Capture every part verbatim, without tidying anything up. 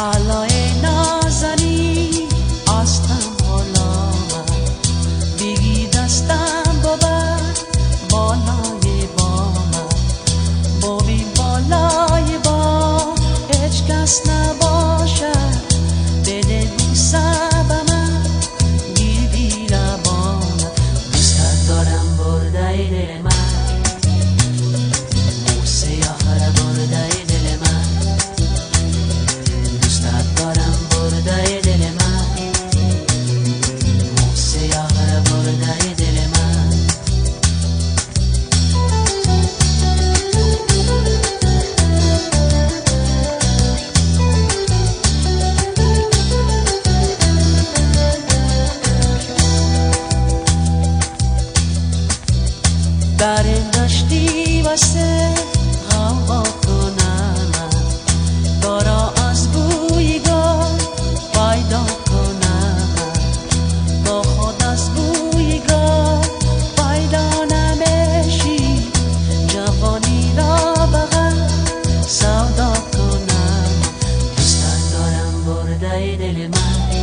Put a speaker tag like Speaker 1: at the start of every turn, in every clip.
Speaker 1: علای نازنی آستم حالا بگی دستم ببر بالای بام ببین بالای بام هیچ کس نباشد بده بوسه به من گیری لبام دوستت دارم برده دل من موسه آخر برده دل من دوستت دارم برده دل من موسه آخر برده دل من در این دشتی واسه غوا کنم دارا از بویگاه پیدا کنم با خود از بویگاه پیدا نمیشی جوانی را بغل سودا کنم دوستت دارم برده دل من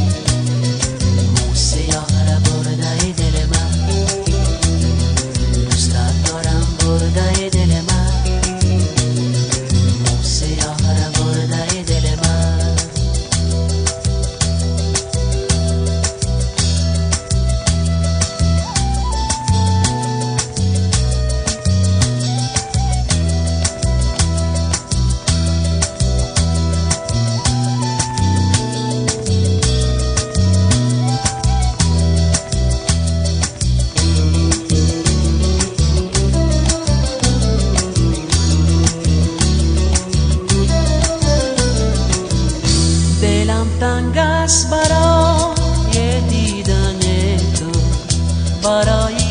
Speaker 1: موسه آخر برده دل من برده دل من موسه آخر برده دل من دلم تنگ است برای دیدن تو برای